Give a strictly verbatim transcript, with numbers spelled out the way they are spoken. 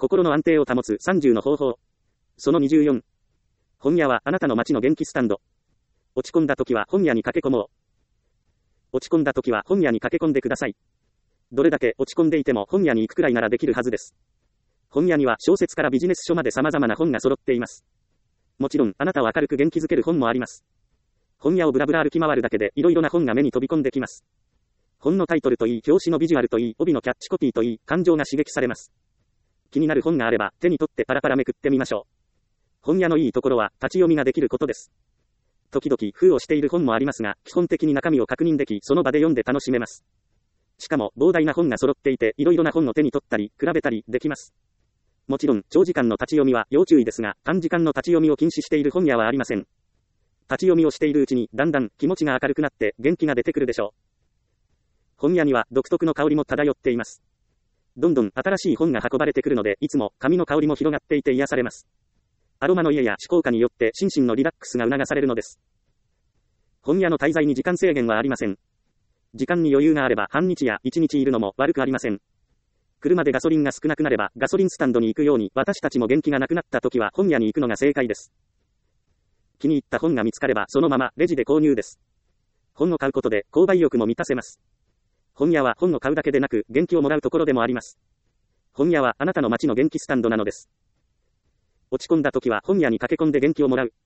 心の安定を保つさんじゅうの方法。そのにじゅうよん。本屋はあなたの街の元気スタンド。落ち込んだ時は本屋に駆け込もう。落ち込んだ時は本屋に駆け込んでください。どれだけ落ち込んでいても本屋に行くくらいならできるはずです。本屋には小説からビジネス書まで様々な本が揃っています。もちろんあなたを明るく元気づける本もあります。本屋をブラブラ歩き回るだけで色々な本が目に飛び込んできます。本のタイトルといい、表紙のビジュアルといい、帯のキャッチコピーといい、感情が刺激されます。気になる本があれば手に取ってパラパラめくってみましょう。本屋のいいところは立ち読みができることです。時々封をしている本もありますが、基本的に中身を確認でき、その場で読んで楽しめます。しかも膨大な本が揃っていて、いろいろな本を手に取ったり、比べたりできます。もちろん、長時間の立ち読みは要注意ですが、短時間の立ち読みを禁止している本屋はありません。立ち読みをしているうちに、だんだん気持ちが明るくなって元気が出てくるでしょう。本屋には独特の香りも漂っています。どんどん新しい本が運ばれてくるので、いつも紙の香りも広がっていて癒されます。アロマの家や嗜好家によって心身のリラックスが促されるのです。本屋の滞在に時間制限はありません。時間に余裕があれば半日や一日いるのも悪くありません。車でガソリンが少なくなればガソリンスタンドに行くように、私たちも元気がなくなった時は本屋に行くのが正解です。気に入った本が見つかればそのままレジで購入です。本を買うことで購買意欲も満たせます。本屋は本を買うだけでなく元気をもらうところでもあります。本屋はあなたの街の元気スタンドなのです。落ち込んだ時は本屋に駆け込んで元気をもらう。